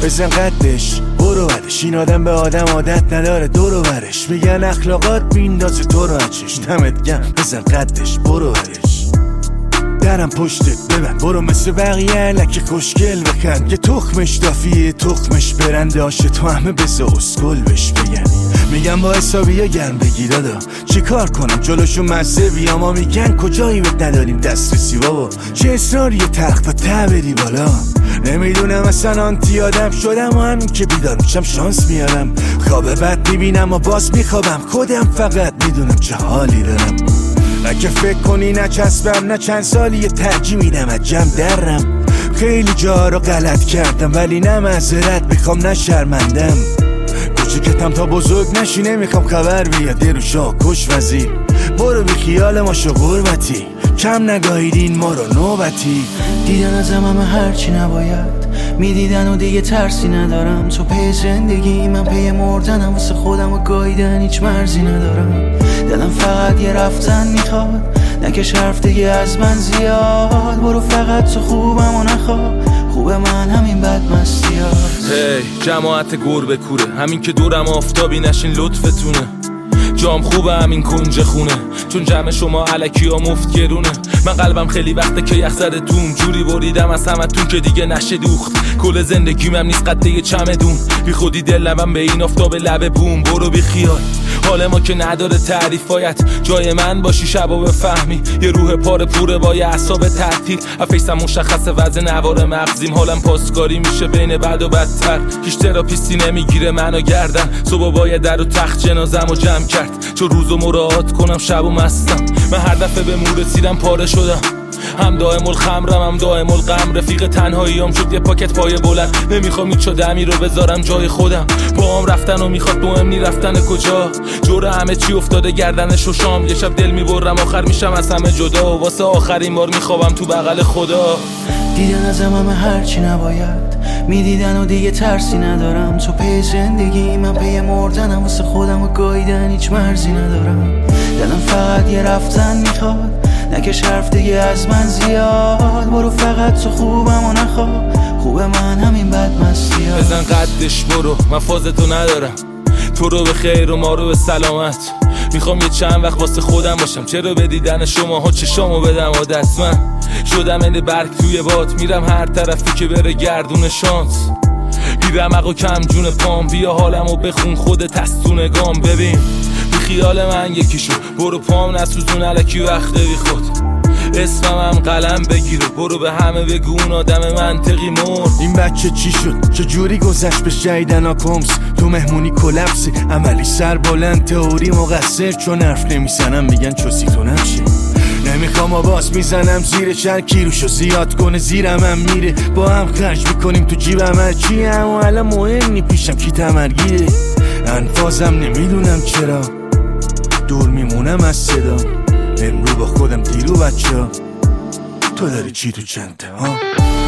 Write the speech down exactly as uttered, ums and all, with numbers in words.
بزن قدش برو برش، این آدم به آدم عادت نداره دورو برش، میگن اخلاقات میندازه تو رو اچش، دمت گرم بزن قدش برو برش. درم پشتت ببن برو مثل بقیه لکه خوشگل بکن که تخمش دافیه تخمش برنده آشه تو همه بزا اسکل بش بگن. میگم با حسابی ها گرم بگی دادا چی کار کنم جلوشون مزه بیا، ما میگن کجایی بهت نداریم دسترسی بابا، چه اصراری تخت تا ته بری بالا. نمیدونم اصلا آنتی آدم شدم و همین که بیدار میشم شانس میارم، خواب بد میبینم و باز میخوابم، خودم فقط میدونم چه حالی دارم. اگه فکر کنی نچسبم نه چند سالی ترجیح میدم از جمع درم، خیلی جا رو غلط کردم ولی نه معذرت میخوام نه شرمندم، کوچیکتم تا بزرگ نشی نمیخوام خبر بیاد دروشا کش وزیر، برو بی خیال ما شو غربتی کم نگاهیدین ما رو نوبتی. دیدن ازم همه هرچی نباید میدیدن و دیگه ترسی ندارم، تو پی زندگی من پی مردنم، واسه خودم و گاییدن هیچ مرزی ندارم، دلم فقط یه رفتن میخواد نکش حرف دیگه از من زیاد، برو فقط تو خوبم و نخواه خوب من همین بد مستیاد. هی جماعت گربه کوره همین که دورم آفتابی نشین لطفتونه، جام خوبه همین کنج خونه چون جمع شما علکی ها مفت گرونه، من قلبم خیلی وقته که یخ زده توم جوری بریدم از همتون که دیگه نشه دوخت، کل زندگیم هم نیست قد یه چمدون، بی خودی دل لبم به این آفتاب لب بوم، برو بی خیال حال ما که نداره تعریفایت، جای من باشی شبا بفهمی یه روح پاره پوره با یه اعصاب تعطیل، افیسم مشخصه وزن نوار مغزیم، حالم پاسکاری میشه بین بد و بدتر، هیچ تراپیستی نمیگیره منو گردن، صبح باید در و تخت جنازم و جمع کرد چون روزو مراعات کنم شب و مستم، من هر دفعه به مور رسیدم پاره شدم، هم دائم الخمرم هم دائم الغم، رفیق تنهاییام شد یه پاکت پای بلند، نمیخوام هیچ دمی رو بذارم جای خودم، با هم رفتن و میخواد مهم نی رفتن کجا، جور همه چی افتاده گردنش و شام، یه شب دل میبرم آخر میشم از همه جدا، و واسه آخرین بار میخوابم تو بغل خدا. دیدن ازم همه هرچی نباید میدیدن و دیگه ترسی ندارم، تو پی زندگی من پی مردنم، واسه خودم و گاییدن هیچ مرزی ندارم، دلم فقط یه رفتن میخواد نکش حرف دیگه از من زیاد، برو فقط تو خوبم و نخواه خوب من همین بد مستیاد. بزن قدش برو من فازتو ندارم، تو رو به خیر و ما رو به سلامت، میخوام یه چند وقت واسه خودم باشم، چرا به دیدن شما ها چشامو بدم عادت، من شدم این برگ توی باد، میرم هر طرفی که بره گردون شانس، بیرمق و کم جون پام، بیا حالمو بخون خودت از تو نگام، ببین بی خیال من یکی شو برو پام نسوزون علکی وقت بی خود، اسمم هم قلم بگیر و برو به همه بگو اون آدم منطقی مرد. این بچه چی شد چه جوری گذشت به شیدن آکومس، تو مهمونی کلپسی عملی سر بلند، تئوری مقصر چون حرف نمیزنم میگن چوسی تو نمشی، نمیخوام آواز میزنم زیر چند کیلوشو زیاد کنه زیرم هم میره، با هم خرج میکنیم تو جیبم هرچی، اما الان مهم نی پیشم کی تمرگیره، انفازم نمیدونم چرا دور میمونم از صدا، امرو با خودم دیرو بچه ها تو داری چی تو چنده ها.